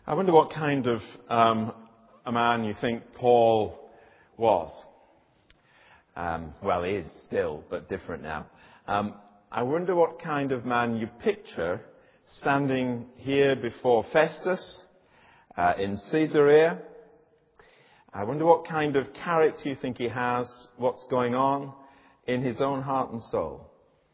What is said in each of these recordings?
I wonder what kind of a man you think Paul was. Well, he is still, but different now. I wonder what kind of man you picture standing here before Festus in Caesarea. I wonder what kind of character you think he has, what's going on in his own heart and soul.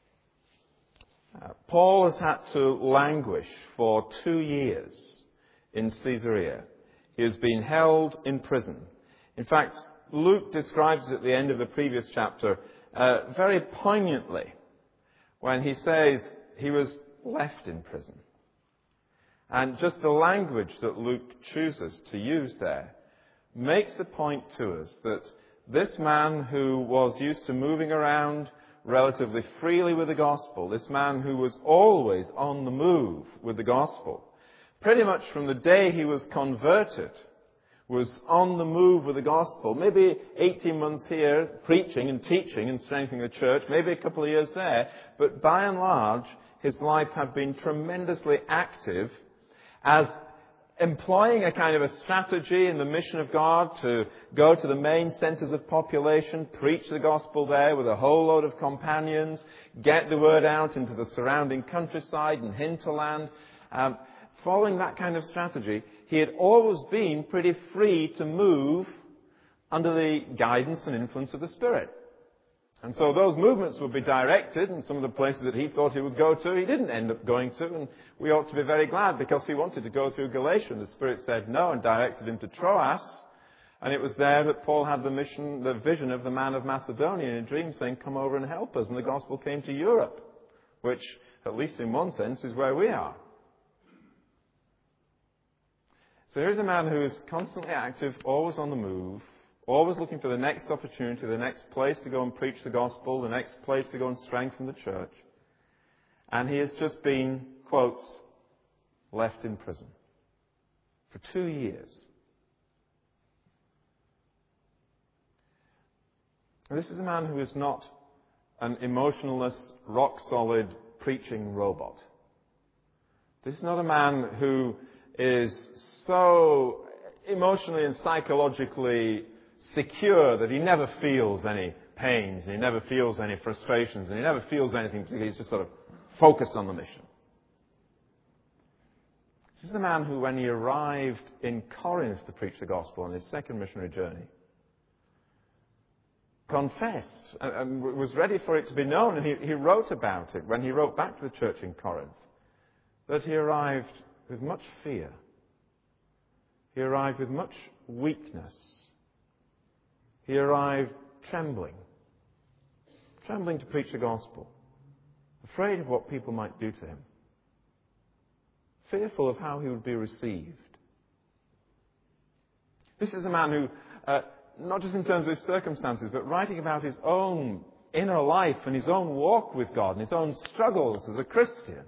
Paul has had to languish for 2 years in Caesarea. He has been held in prison. In fact, Luke describes at the end of the previous chapter very poignantly when he says he was left in prison. And just the language that Luke chooses to use there makes the point to us that this man who was used to moving around relatively freely with the gospel, this man who was always on the move with the gospel, pretty much from the day he was converted, was on the move with the gospel. Maybe 18 months here preaching and teaching and strengthening the church, maybe a couple of years there, but by and large his life had been tremendously active as employing a kind of a strategy in the mission of God to go to the main centres of population, preach the gospel there with a whole load of companions, get the word out into the surrounding countryside and hinterland. Following that kind of strategy, he had always been pretty free to move under the guidance and influence of the Spirit. And so those movements would be directed, and some of the places that he thought he would go to, he didn't end up going to, and we ought to be very glad because he wanted to go through Galatia, and the Spirit said no and directed him to Troas, and it was there that Paul had the vision of the man of Macedonia in a dream saying, come over and help us, and the gospel came to Europe, which, at least in one sense, is where we are. So here's a man who is constantly active, always on the move, always looking for the next opportunity, the next place to go and preach the gospel, the next place to go and strengthen the church. And he has just been, quotes, left in prison for 2 years. And this is a man who is not an emotionless, rock-solid preaching robot. This is not a man who is so emotionally and psychologically secure that he never feels any pains and he never feels any frustrations and he never feels anything particularly. He's just sort of focused on the mission. This is the man who, when he arrived in Corinth to preach the gospel on his second missionary journey, confessed and was ready for it to be known, and he wrote about it when he wrote back to the church in Corinth, that he arrived with much fear. He arrived with much weakness. He arrived trembling to preach the gospel, afraid of what people might do to him, fearful of how he would be received. This is a man who, not just in terms of his circumstances, but writing about his own inner life and his own walk with God and his own struggles as a Christian,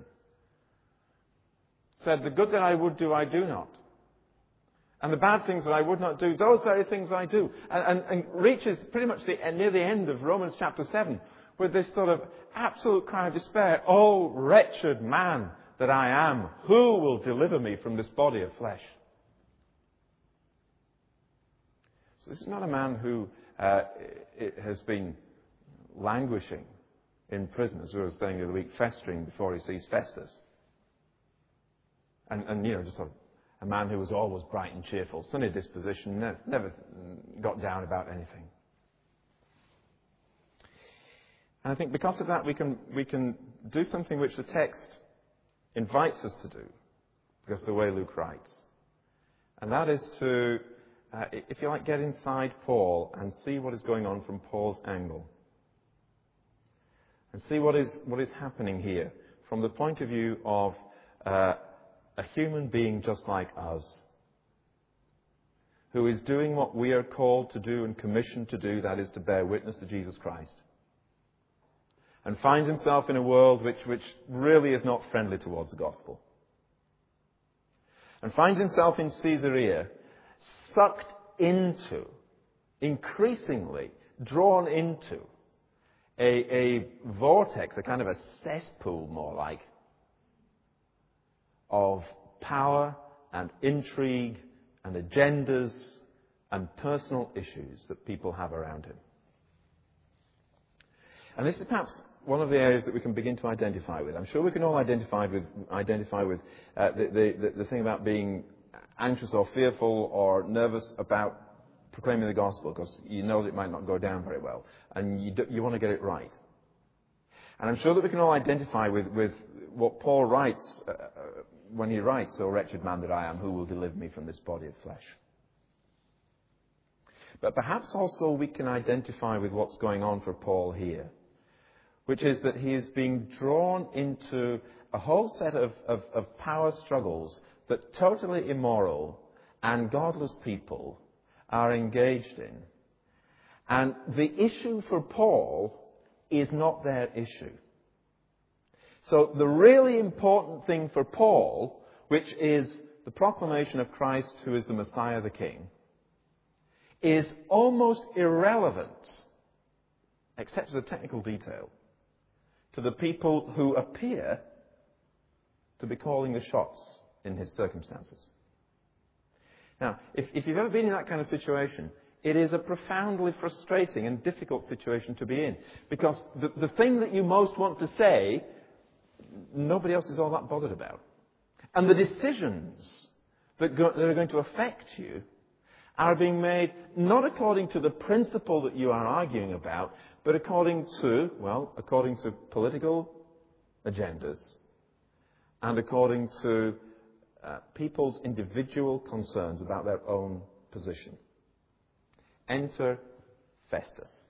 said, the good that I would do, I do not. And the bad things that I would not do, those very things I do. And reaches pretty much near the end of Romans chapter 7 with this sort of absolute cry of despair. Oh, wretched man that I am, who will deliver me from this body of flesh? So this is not a man who has been languishing in prison, as we were saying the other week, festering before he sees Festus. And just sort of a man who was always bright and cheerful, sunny disposition, never got down about anything. And I think because of that, we can do something which the text invites us to do, because of the way Luke writes. And that is to, if you like, get inside Paul and see what is going on from Paul's angle. And see what is happening here from the point of view of a human being just like us, who is doing what we are called to do and commissioned to do, that is to bear witness to Jesus Christ, and finds himself in a world which really is not friendly towards the gospel, and finds himself in Caesarea sucked into, increasingly drawn into, a vortex, a kind of a cesspool more like, of power and intrigue and agendas and personal issues that people have around him. And this is perhaps one of the areas that we can begin to identify with. I'm sure we can all identify with the thing about being anxious or fearful or nervous about proclaiming the gospel, because you know that it might not go down very well, and you want to get it right. And I'm sure that we can all identify with what Paul writes when he writes, "O wretched man that I am, who will deliver me from this body of flesh?" But perhaps also we can identify with what's going on for Paul here, which is that he is being drawn into a whole set of power struggles that totally immoral and godless people are engaged in. And the issue for Paul is not their issue. So the really important thing for Paul, which is the proclamation of Christ who is the Messiah, the King, is almost irrelevant, except as a technical detail, to the people who appear to be calling the shots in his circumstances. Now, if you've ever been in that kind of situation, it is a profoundly frustrating and difficult situation to be in. Because the thing that you most want to say, nobody else is all that bothered about. And the decisions that are going to affect you are being made not according to the principle that you are arguing about, but according to political agendas and according to people's individual concerns about their own position. Enter Festus.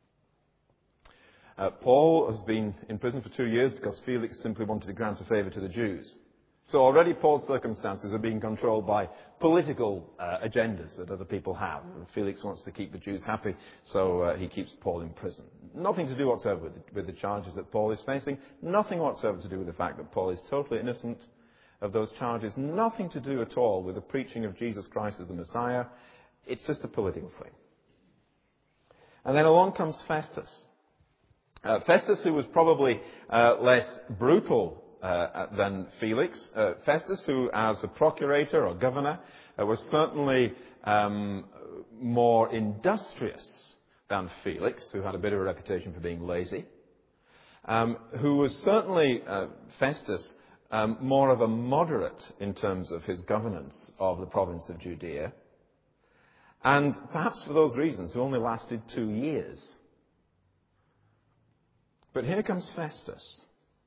Paul has been in prison for 2 years because Felix simply wanted to grant a favour to the Jews. So already Paul's circumstances are being controlled by political agendas that other people have. Felix wants to keep the Jews happy, so he keeps Paul in prison. Nothing to do whatsoever with the charges that Paul is facing. Nothing whatsoever to do with the fact that Paul is totally innocent of those charges. Nothing to do at all with the preaching of Jesus Christ as the Messiah. It's just a political thing. And then along comes Festus. Festus, who was probably less brutal than Felix. Festus, who as a procurator or governor was certainly more industrious than Felix, who had a bit of a reputation for being lazy. Who was certainly, Festus, more of a moderate in terms of his governance of the province of Judea. And perhaps for those reasons, who only lasted 2 years. But here comes Festus.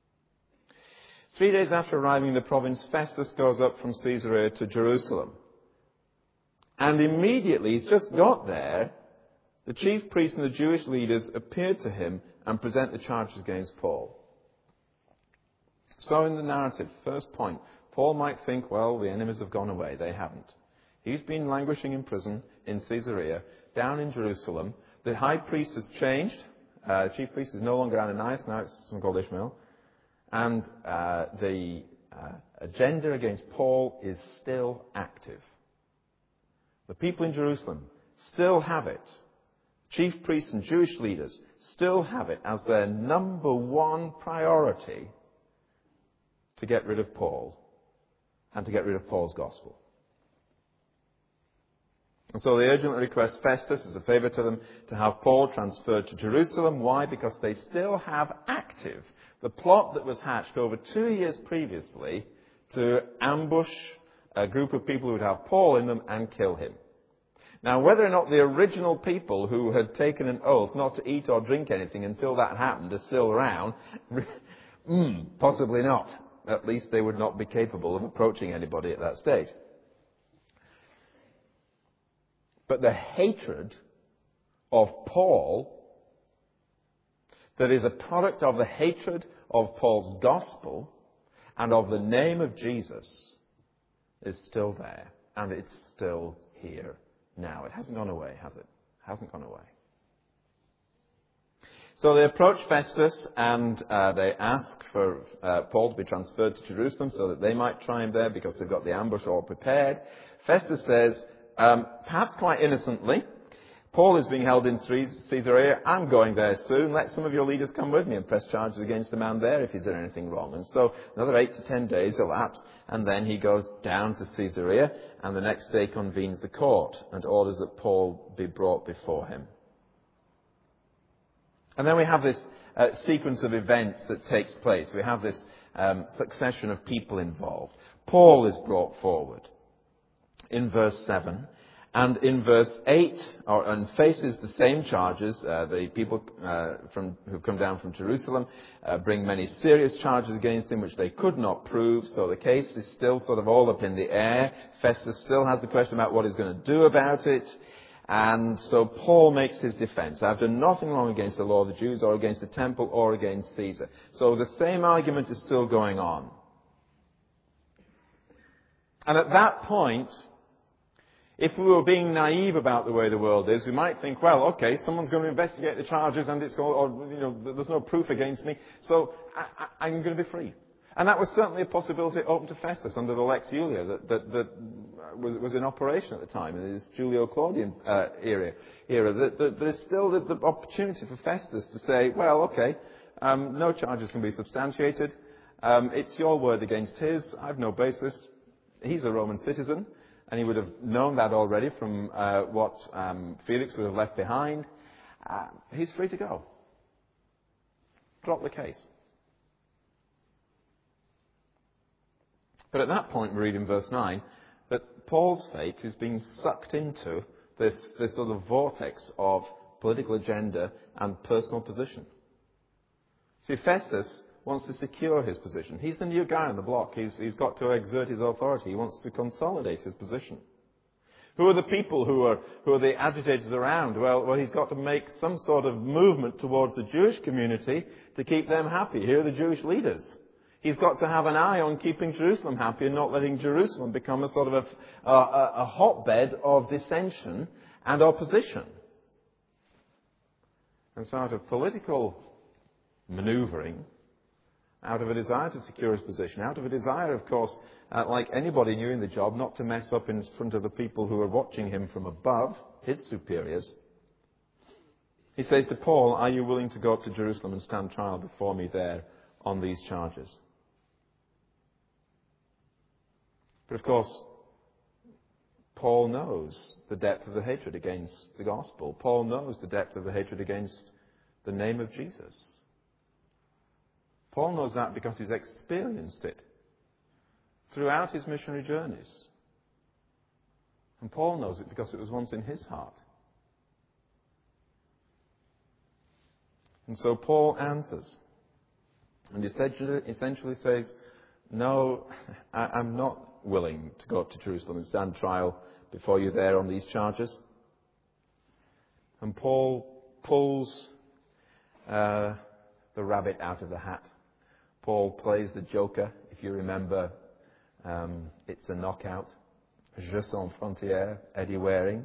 3 days after arriving in the province, Festus goes up from Caesarea to Jerusalem. And immediately, he's just got there, the chief priests and the Jewish leaders appear to him and present the charges against Paul. So in the narrative, first point, Paul might think, well, the enemies have gone away. They haven't. He's been languishing in prison in Caesarea, down in Jerusalem. The high priest has changed. The chief priest is no longer Ananias, now it's someone called Ishmael. And the agenda against Paul is still active. The people in Jerusalem still have it. Chief priests and Jewish leaders still have it as their number one priority to get rid of Paul and to get rid of Paul's gospel. And so they urgently request Festus as a favour to them to have Paul transferred to Jerusalem. Why? Because they still have active the plot that was hatched over 2 years previously to ambush a group of people who would have Paul in them and kill him. Now, whether or not the original people who had taken an oath not to eat or drink anything until that happened are still around, possibly not. At least they would not be capable of approaching anybody at that stage. But the hatred of Paul that is a product of the hatred of Paul's gospel and of the name of Jesus is still there. And it's still here now. It hasn't gone away, has it? It hasn't gone away. So they approach Festus and they ask for Paul to be transferred to Jerusalem so that they might try him there because they've got the ambush all prepared. Festus says, perhaps quite innocently, Paul is being held in Caesarea. I'm going there soon. Let some of your leaders come with me and press charges against the man there if he's done anything wrong. And so another 8 to 10 days elapse, and then he goes down to Caesarea, and the next day convenes the court and orders that Paul be brought before him. And then we have this sequence of events that takes place. We have this succession of people involved. Paul is brought forward in verse 7. And in verse 8, and faces the same charges. The people who've come down from Jerusalem bring many serious charges against him, which they could not prove. So the case is still sort of all up in the air. Festus still has the question about what he's going to do about it. And so Paul makes his defense. I've done nothing wrong against the law of the Jews, or against the temple, or against Caesar. So the same argument is still going on. And at that point, if we were being naive about the way the world is, we might think, well, okay, someone's going to investigate the charges and it's going, or, there's no proof against me, so I'm going to be free. And that was certainly a possibility open to Festus under the Lex Julia that was in operation at the time, in this Julio-Claudian era. There's still the opportunity for Festus to say, well, okay, no charges can be substantiated. It's your word against his. I've no basis. He's a Roman citizen. And he would have known that already from what Felix would have left behind. He's free to go. Drop the case. But at that point, we read in verse 9 that Paul's fate is being sucked into this sort of vortex of political agenda and personal position. See, Festus wants to secure his position. He's the new guy on the block. He's got to exert his authority. He wants to consolidate his position. Who are the people who are the agitators around? Well, he's got to make some sort of movement towards the Jewish community to keep them happy. Here are the Jewish leaders. He's got to have an eye on keeping Jerusalem happy and not letting Jerusalem become a sort of a hotbed of dissension and opposition. And so out of political maneuvering, out of a desire to secure his position, out of a desire, of course, like anybody new in the job, not to mess up in front of the people who are watching him from above, his superiors, he says to Paul, are you willing to go up to Jerusalem and stand trial before me there on these charges? But of course, Paul knows the depth of the hatred against the gospel. Paul knows the depth of the hatred against the name of Jesus. Paul knows that because he's experienced it throughout his missionary journeys. And Paul knows it because it was once in his heart. And so Paul answers and essentially says, no, I'm not willing to go up to Jerusalem and stand trial before you there on these charges. And Paul pulls the rabbit out of the hat. Paul plays the joker. If you remember, It's a Knockout, Je Sans Frontières, Eddie Waring,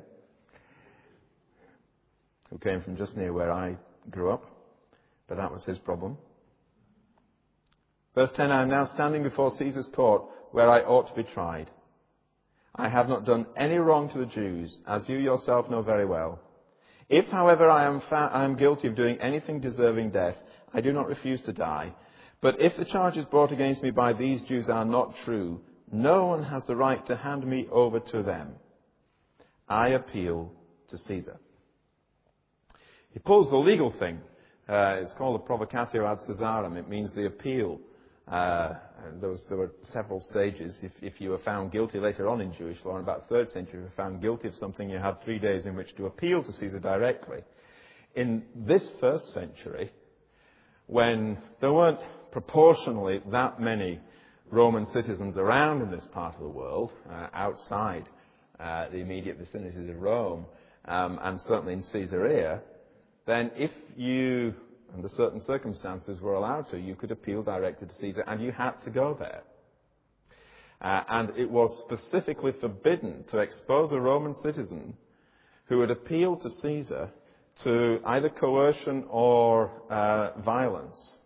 who came from just near where I grew up, but that was his problem. Verse 10, I am now standing before Caesar's court, where I ought to be tried. I have not done any wrong to the Jews, as you yourself know very well. If, however, I am guilty of doing anything deserving death, I do not refuse to die. But if the charges brought against me by these Jews are not true, no one has the right to hand me over to them. I appeal to Caesar. He pulls the legal thing. It's called the provocatio ad Caesarem. It means the appeal. There were several stages. If you were found guilty later on in Jewish law, in about the 3rd century, if you were found guilty of something, you had 3 days in which to appeal to Caesar directly. In this 1st century, when there weren't proportionally that many Roman citizens around in this part of the world, outside the immediate vicinities of Rome, and certainly in Caesarea, then if you, under certain circumstances, were allowed to, you could appeal directly to Caesar, and you had to go there. And it was specifically forbidden to expose a Roman citizen who had appealed to Caesar to either coercion or violence.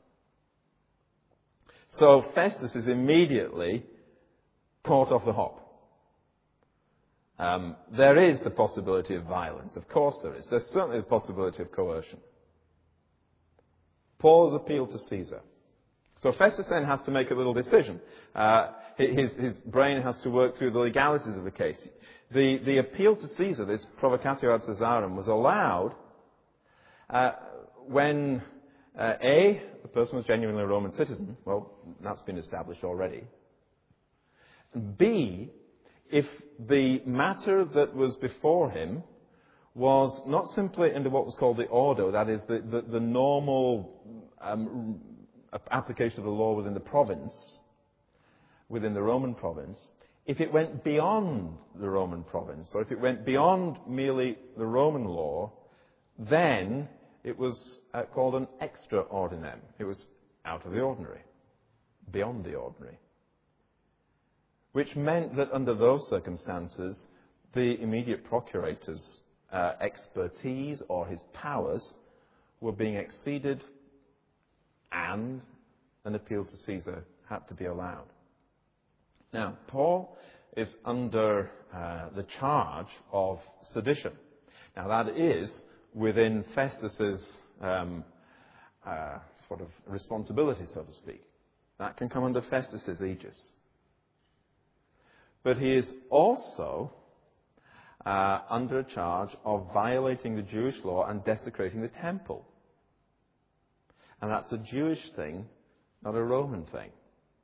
So Festus is immediately caught off the hop. there is the possibility of violence. Of course there is. There's certainly the possibility of coercion. Paul's appeal to Caesar. So Festus then has to make a little decision. His brain has to work through the legalities of the case. The appeal to Caesar, this provocatio ad Caesarem, was allowed when A, the person was genuinely a Roman citizen. Well, that's been established already. And B, if the matter that was before him was not simply under what was called the ordo, that is, the normal application of the law within the province, within the Roman province, if it went beyond the Roman province, or if it went beyond merely the Roman law, then it was called an extra ordinem. It was out of the ordinary, beyond the ordinary. Which meant that under those circumstances, the immediate procurator's expertise or his powers were being exceeded, and an appeal to Caesar had to be allowed. Now, Paul is under the charge of sedition. Now, that is within Festus's sort of responsibility, so to speak. That can come under Festus's aegis. But he is also under a charge of violating the Jewish law and desecrating the temple. And that's a Jewish thing, not a Roman thing.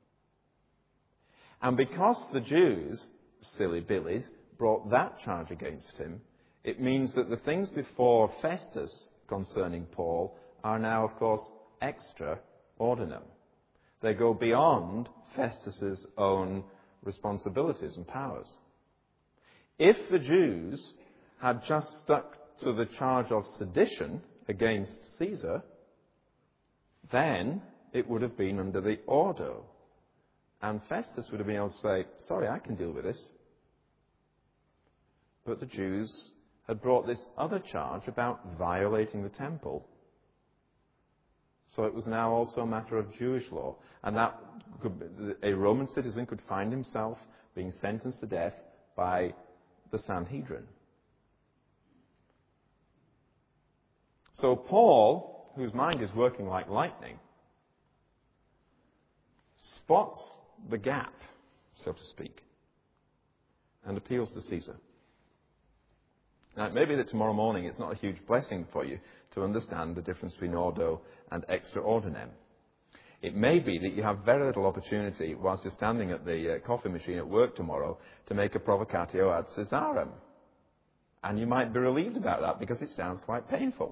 And because the Jews, silly billies, brought that charge against him, it means that the things before Festus concerning Paul are now, of course, extra ordinem. They go beyond Festus's own responsibilities and powers. If the Jews had just stuck to the charge of sedition against Caesar, then it would have been under the ordo. And Festus would have been able to say, sorry, I can deal with this. But the Jews had brought this other charge about violating the temple. So it was now also a matter of Jewish law. And that a Roman citizen could find himself being sentenced to death by the Sanhedrin. So Paul, whose mind is working like lightning, spots the gap, so to speak, and appeals to Caesar. Now, it may be that tomorrow morning it's not a huge blessing for you to understand the difference between ordo and extra ordinem. It may be that you have very little opportunity, whilst you're standing at the coffee machine at work tomorrow, to make a provocatio ad Caesarem. And you might be relieved about that because it sounds quite painful.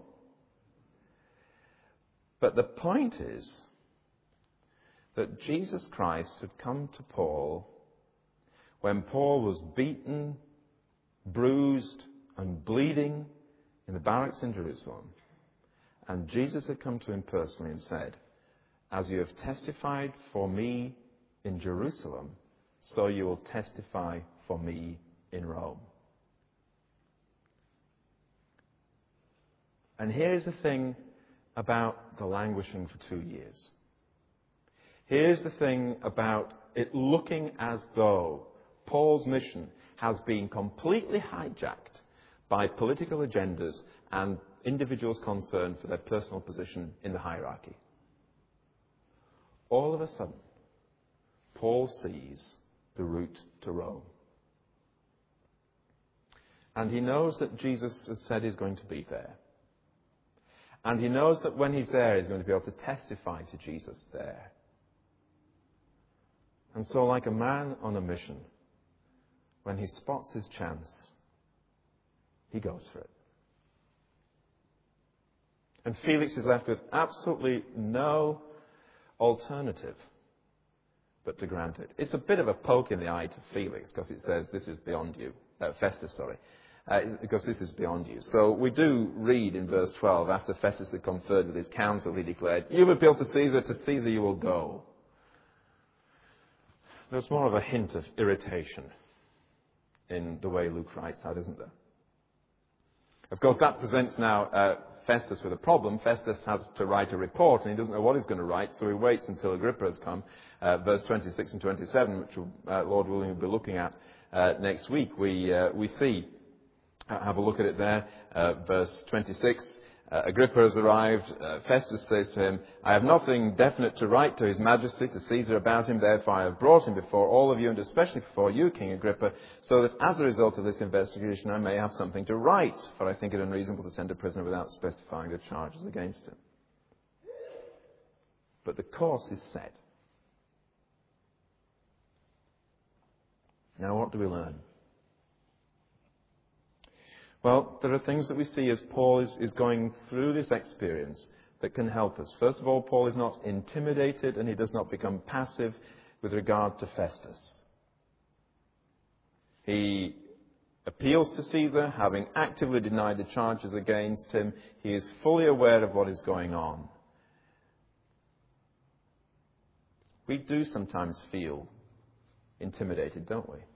But the point is that Jesus Christ had come to Paul when Paul was beaten, bruised, and bleeding in the barracks in Jerusalem. And Jesus had come to him personally and said, as you have testified for me in Jerusalem, so you will testify for me in Rome. And here's the thing about the languishing for 2 years. Here's the thing about it looking as though Paul's mission has been completely hijacked by political agendas and individuals concerned for their personal position in the hierarchy. All of a sudden, Paul sees the route to Rome. And he knows that Jesus has said he's going to be there. And he knows that when he's there, he's going to be able to testify to Jesus there. And so, like a man on a mission, when he spots his chance, he goes for it. And Felix is left with absolutely no alternative but to grant it. It's a bit of a poke in the eye to Felix because it says, this is beyond you. Festus, sorry. Because this is beyond you. So we do read in verse 12, after Festus had conferred with his council, he declared, you appeal to Caesar you will go. There's more of a hint of irritation in the way Luke writes that, isn't there? Of course, that presents now Festus with a problem. Festus has to write a report, and he doesn't know what he's going to write, so he waits until Agrippa has come. Verse 26 and 27, which Lord willing we'll be looking at next week, we see, have a look at it there, verse 26. Agrippa has arrived. Festus says to him, I have nothing definite to write to His Majesty, to Caesar, about him. Therefore I have brought him before all of you, and especially before you, King Agrippa, so that as a result of this investigation I may have something to write. For I think it unreasonable to send a prisoner without specifying the charges against him. But the course is set. Now what do we learn? Well, there are things that we see as Paul is going through this experience that can help us. First of all, Paul is not intimidated and he does not become passive with regard to Festus. He appeals to Caesar, having actively denied the charges against him. He is fully aware of what is going on. We do sometimes feel intimidated, don't we?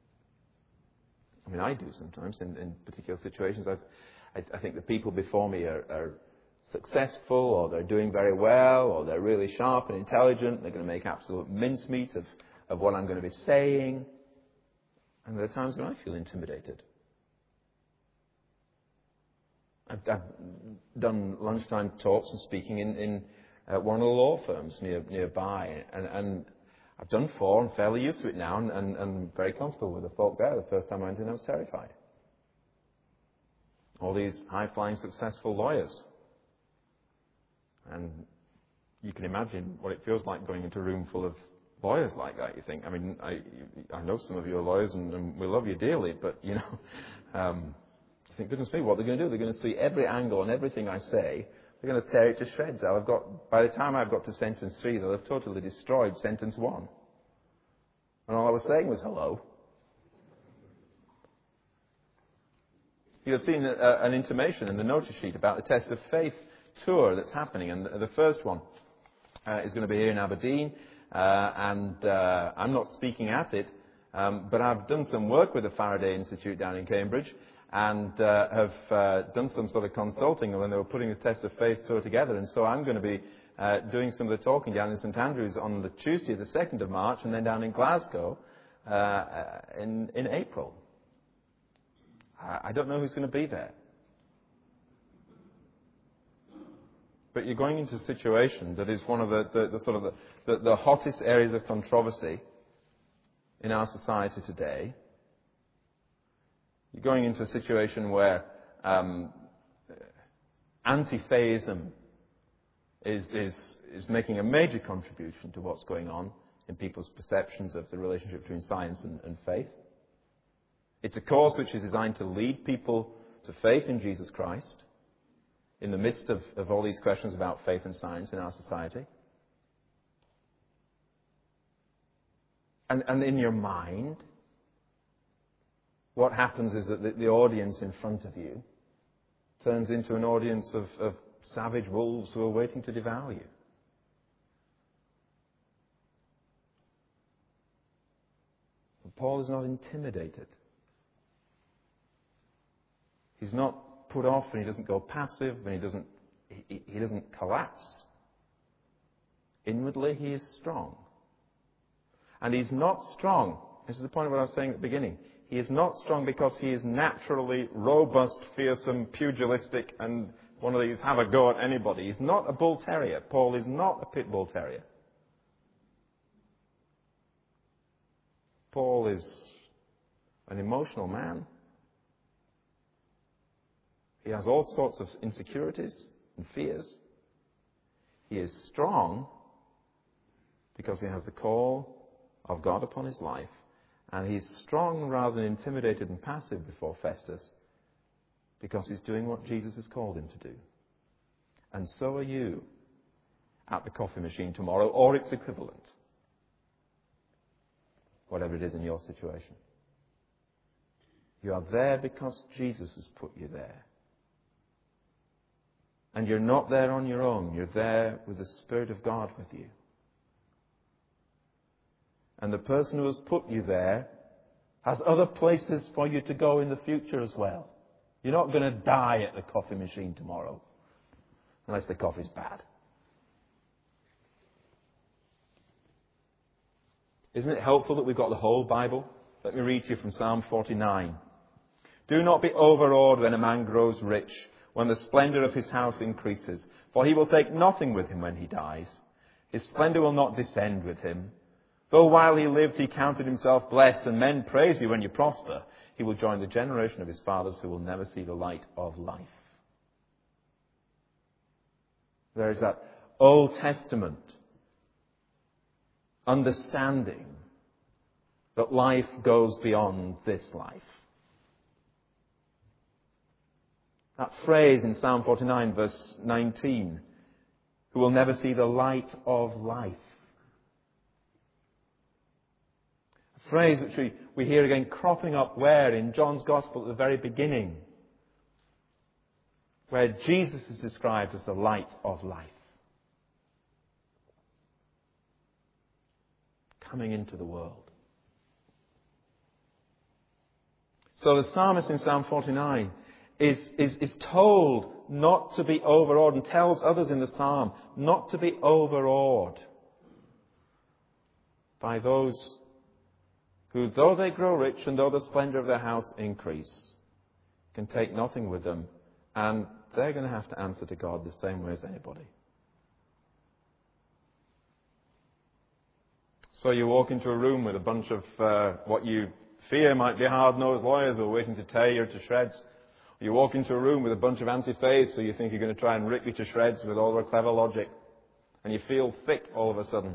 I mean, I do sometimes in particular situations. I think the people before me are successful, or they're doing very well, or they're really sharp and intelligent. They're going to make absolute mincemeat of what I'm going to be saying. And there are times when I feel intimidated. I've done lunchtime talks and speaking in one of the law firms nearby, and I've done 4 and fairly used to it now, and very comfortable with the folk there. The first time I went in, I was terrified. All these high-flying, successful lawyers. And you can imagine what it feels like going into a room full of lawyers like that, you think. I mean, I know some of you are lawyers, and we love you dearly, but, you think, goodness me, what they're going to do? They're going to see every angle and everything I say. They're going to tear it to shreds. By the time I've got to sentence 3, they'll have totally destroyed sentence 1. And all I was saying was hello. You've seen an intimation in the notice sheet about the Test of Faith tour that's happening. And the first one is going to be here in Aberdeen. And I'm not speaking at it, but I've done some work with the Faraday Institute down in Cambridge, and have done some sort of consulting when they were putting the Test of Faith tour together. And so I'm going to be doing some of the talking down in St Andrews on the Tuesday, the 2nd of March, and then down in Glasgow in April. I don't know who's going to be there. But you're going into a situation that is one of the hottest areas of controversy in our society today. You're going into a situation where anti-theism is making a major contribution to what's going on in people's perceptions of the relationship between science and faith. It's a course which is designed to lead people to faith in Jesus Christ in the midst of all these questions about faith and science in our society. And in your mind, what happens is that the audience in front of you turns into an audience of savage wolves who are waiting to devour you. But Paul is not intimidated. He's not put off, and he doesn't go passive, and he doesn't collapse. Inwardly, he is strong. And he's not strong. This is the point of what I was saying at the beginning. He is not strong because he is naturally robust, fearsome, pugilistic, and one of these have a go at anybody. He's not a bull terrier. Paul is not a pit bull terrier. Paul is an emotional man. He has all sorts of insecurities and fears. He is strong because he has the call of God upon his life. And he's strong rather than intimidated and passive before Festus because he's doing what Jesus has called him to do. And so are you at the coffee machine tomorrow, or its equivalent, whatever it is in your situation. You are there because Jesus has put you there. And you're not there on your own. You're there with the Spirit of God with you. And the person who has put you there has other places for you to go in the future as well. You're not going to die at the coffee machine tomorrow, unless the coffee's bad. Isn't it helpful that we've got the whole Bible Let me read to you from Psalm 49. Do not be overawed when a man grows rich, when the splendor of his house increases, for he will take nothing with him when he dies. His splendor will not descend with him. Though while he lived he counted himself blessed, and men praise you when you prosper, he will join the generation of his fathers who will never see the light of life. There is that Old Testament understanding that life goes beyond this life. That phrase in Psalm 49, verse 19, who will never see the light of life. A phrase which we hear again cropping up where? In John's Gospel at the very beginning, where Jesus is described as the light of life. Coming into the world. So the psalmist in Psalm 49 is told not to be overawed, and tells others in the psalm not to be overawed by those who, though they grow rich and though the splendor of their house increase, can take nothing with them, and they're going to have to answer to God the same way as anybody. So you walk into a room with a bunch of what you fear might be hard-nosed lawyers who are waiting to tear you to shreds. You walk into a room with a bunch of anti-faiths who you think you're going to try and rip you to shreds with all their clever logic. And you feel thick all of a sudden.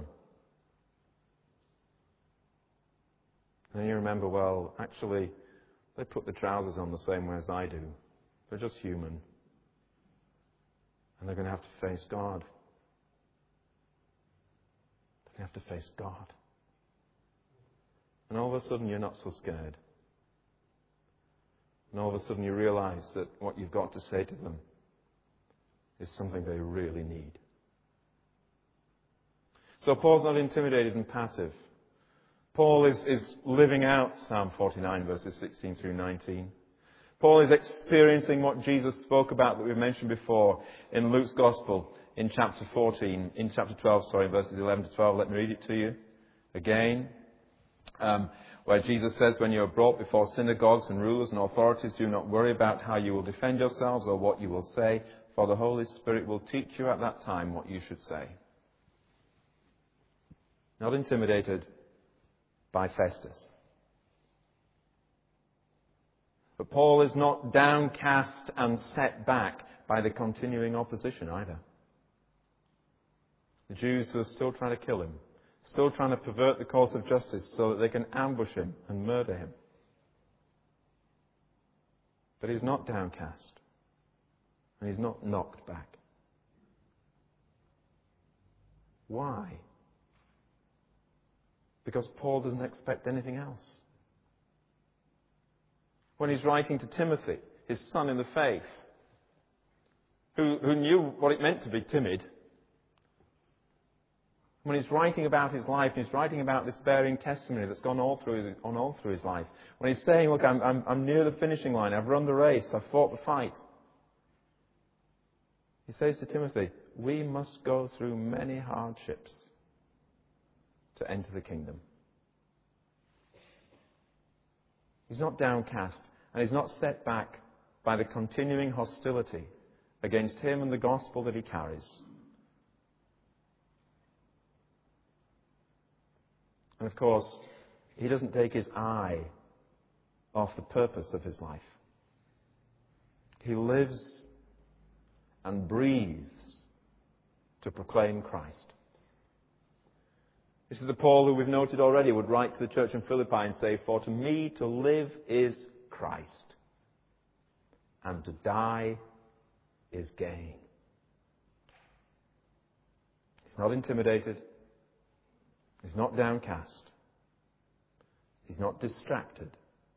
And you remember, well, actually, they put the trousers on the same way as I do. They're just human. And they're going to have to face God. They're going to have to face God. And all of a sudden you're not so scared. And all of a sudden you realize that what you've got to say to them is something they really need. So Paul's not intimidated and passive. Paul is living out Psalm 49 verses 16 through 19. Paul is experiencing what Jesus spoke about that we've mentioned before in Luke's Gospel in chapter 12, verses 11 to 12. Let me read it to you again. Where Jesus says, when you are brought before synagogues and rulers and authorities, do not worry about how you will defend yourselves or what you will say, for the Holy Spirit will teach you at that time what you should say. Not intimidated by Festus. But Paul is not downcast and set back by the continuing opposition either. The Jews who are still trying to kill him, still trying to pervert the course of justice so that they can ambush him and murder him. But he's not downcast. And he's not knocked back. Why? Because Paul doesn't expect anything else. When he's writing to Timothy, his son in the faith, who knew what it meant to be timid, when he's writing about his life, and he's writing about this bearing testimony that's gone all through his life, when he's saying, look, I'm near the finishing line, I've run the race, I've fought the fight, he says to Timothy, we must go through many hardships to enter the kingdom. He's not downcast, and he's not set back by the continuing hostility against him and the gospel that he carries. And of course, he doesn't take his eye off the purpose of his life. He lives and breathes to proclaim Christ. This is the Paul who we've noted already would write to the church in Philippi and say, for to me to live is Christ, and to die is gain. He's not intimidated. He's not downcast. He's not distracted.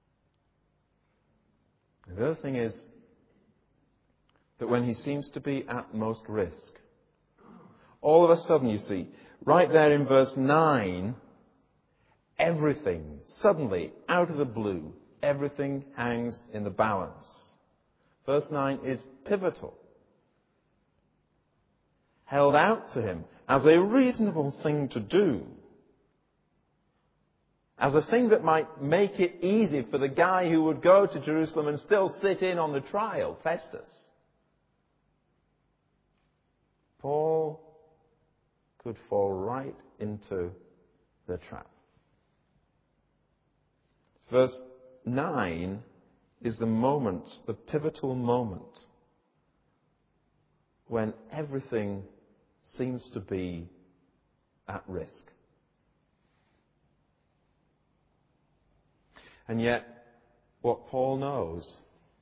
And the other thing is that when he seems to be at most risk, all of a sudden, you see, right there in verse 9, everything, suddenly, out of the blue, everything hangs in the balance. Verse 9 is pivotal. Held out to him as a reasonable thing to do. as a thing that might make it easy for the guy who would go to Jerusalem and still sit in on the trial, Festus. Paul could fall right into the trap. Verse 9 is the moment, the pivotal moment, when everything seems to be at risk. And yet, what Paul knows,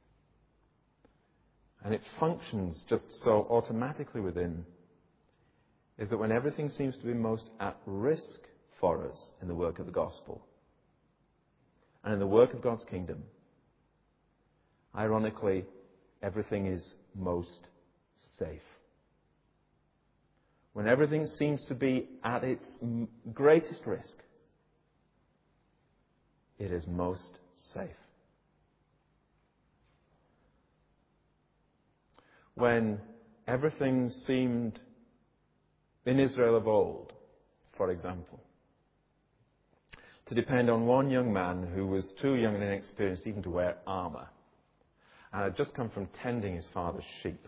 and it functions just so automatically with him, is that when everything seems to be most at risk for us in the work of the gospel and in the work of God's kingdom, ironically, everything is most safe. When everything seems to be at its greatest risk, it is most safe. When everything seemed in Israel of old, for example, to depend on one young man who was too young and inexperienced even to wear armour, and had just come from tending his father's sheep.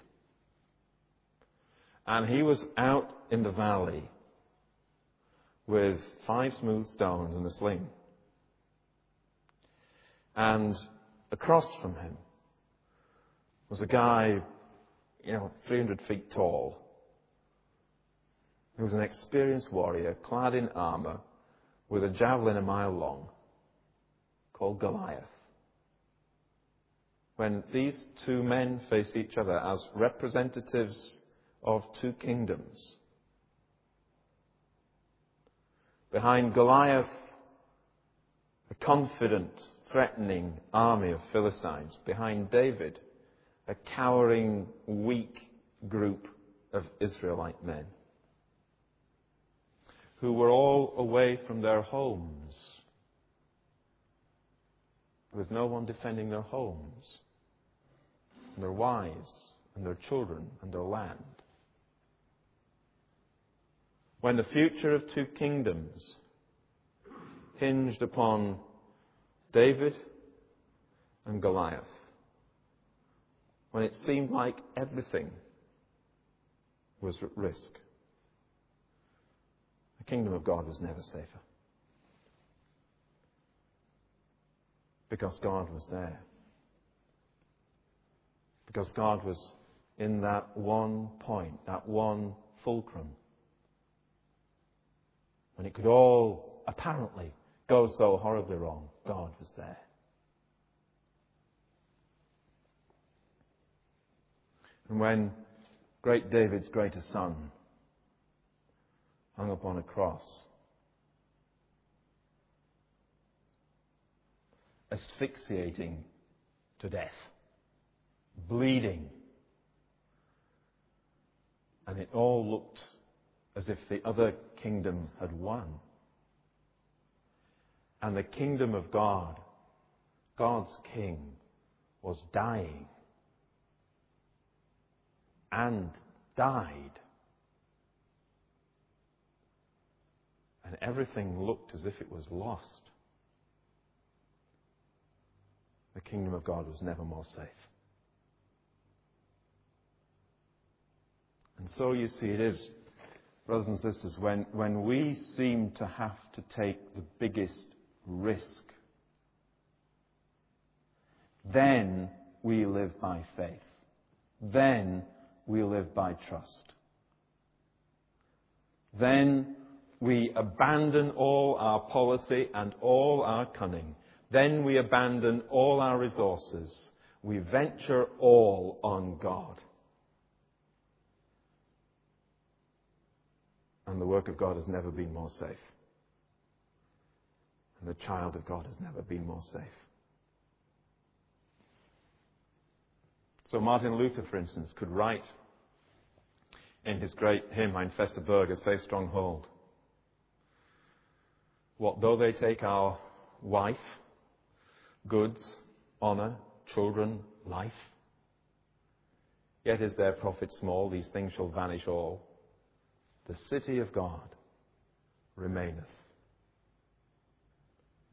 And he was out in the valley with 5 smooth stones and a sling. And across from him was a guy, 300 feet tall, who was an experienced warrior, clad in armour, with a javelin a mile long, called Goliath. When these two men face each other as representatives of two kingdoms, behind Goliath, a confident, threatening army of Philistines. Behind David, a cowering, weak group of Israelite men who were all away from their homes, with no one defending their homes, and their wives, and their children, and their land. When the future of two kingdoms hinged upon David and Goliath, when it seemed like everything was at risk, the kingdom of God was never safer. Because God was there. Because God was in that one point, that one fulcrum, when it could all apparently go so horribly wrong. God was there. And when great David's greatest son hung upon a cross, asphyxiating to death, bleeding, and it all looked as if the other kingdom had won. And the kingdom of God, God's king, was dying and died. And everything looked as if it was lost. The kingdom of God was never more safe. And so you see it is, brothers and sisters, when we seem to have to take the biggest risk, then we live by faith. Then we live by trust. Then we abandon all our policy and all our cunning. Then we abandon all our resources. We venture all on God. And the work of God has never been more safe. And the child of God has never been more safe. So Martin Luther, for instance, could write in his great hymn, Ein fester Burg, a safe stronghold, what though they take our wife, goods, honour, children, life, yet is their profit small, these things shall vanish all. The city of God remaineth.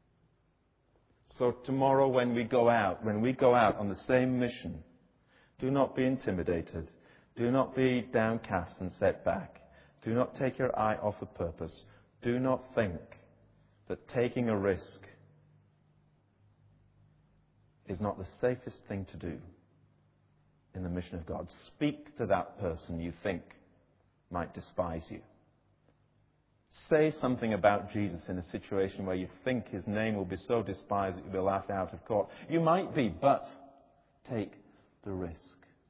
So tomorrow when we go out on the same mission, do not be intimidated. Do not be downcast and set back. Do not take your eye off the purpose. Do not think that taking a risk is not the safest thing to do in the mission of God. Speak to that person you think might despise you. Say something about Jesus in a situation where you think his name will be so despised that you'll be laughed out of court. You might be, but take the risk.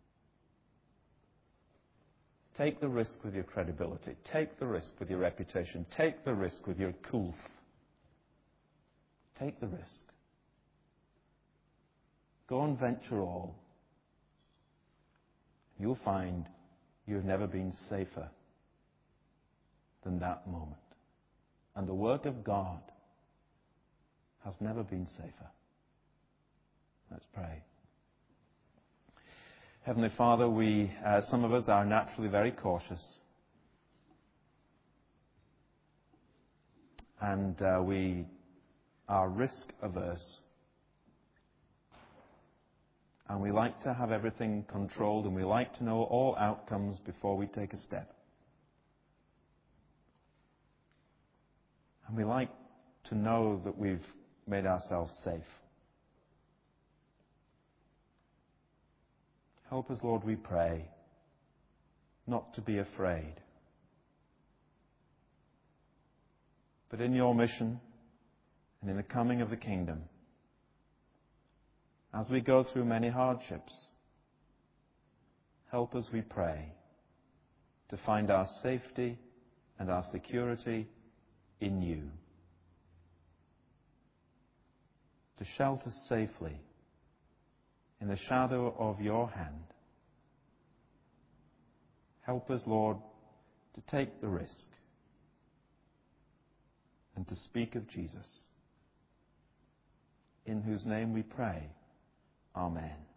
Take the risk with your credibility. Take the risk with your reputation. Take the risk with your kulf. Take the risk. Go and venture all. You'll find you've never been safer than that moment. And the work of God has never been safer. Let's pray. Heavenly Father, some of us are naturally very cautious. And we are risk averse. And we like to have everything controlled, and we like to know all outcomes before we take a step. And we like to know that we've made ourselves safe. Help us, Lord, we pray, not to be afraid. But in your mission and in the coming of the kingdom, as we go through many hardships, help us, we pray, to find our safety and our security in you. To shelter safely in the shadow of your hand. Help us, Lord, to take the risk and to speak of Jesus, in whose name we pray. Amen.